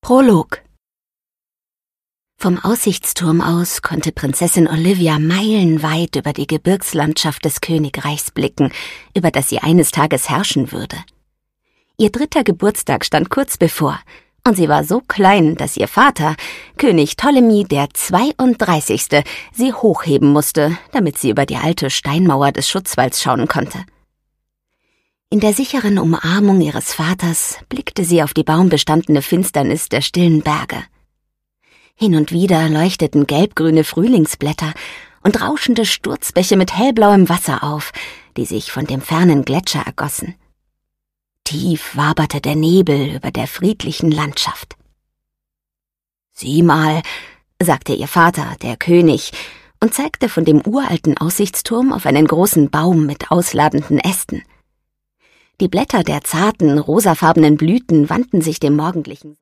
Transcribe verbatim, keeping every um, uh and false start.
Prolog. Vom Aussichtsturm aus konnte Prinzessin Olivia meilenweit über die Gebirgslandschaft des Königreichs blicken, über das sie eines Tages herrschen würde. Ihr dritter Geburtstag stand kurz bevor, und sie war so klein, dass ihr Vater, König Ptolemy der zweiunddreißigste, sie hochheben musste, damit sie über die alte Steinmauer des Schutzwalls schauen konnte. In der sicheren Umarmung ihres Vaters blickte sie auf die baumbestandene Finsternis der stillen Berge. Hin und wieder leuchteten gelbgrüne Frühlingsblätter und rauschende Sturzbäche mit hellblauem Wasser auf, die sich von dem fernen Gletscher ergossen. Tief waberte der Nebel über der friedlichen Landschaft. »Sieh mal«, sagte ihr Vater, der König, und zeigte von dem uralten Aussichtsturm auf einen großen Baum mit ausladenden Ästen. Die Blätter der zarten, rosafarbenen Blüten wandten sich dem morgendlichen